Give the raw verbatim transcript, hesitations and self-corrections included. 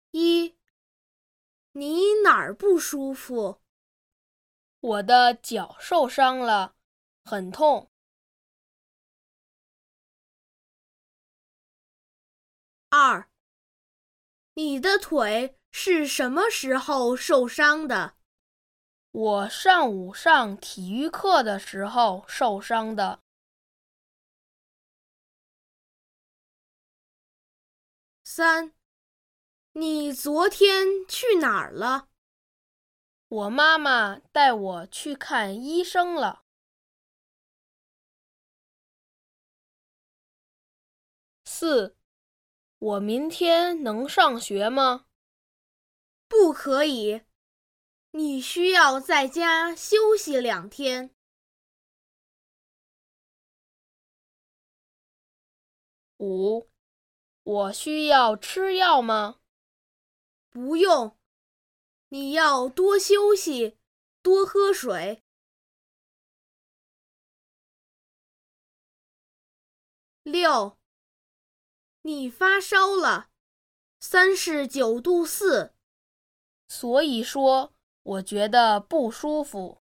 一，你哪儿不舒服？ 我的脚受伤了，很痛。 二，你的腿是什么时候受伤的？ 我上午上体育课的时候受伤的。 三，你昨天去哪儿了？ 我妈妈带我去看医生了。四，我明天能上学吗？ 不可以，你需要在家休息两天。 五，我需要吃药吗？ 不用，你要多休息，多喝水。六，你发烧了，三十九度四。 所以说，我觉得不舒服。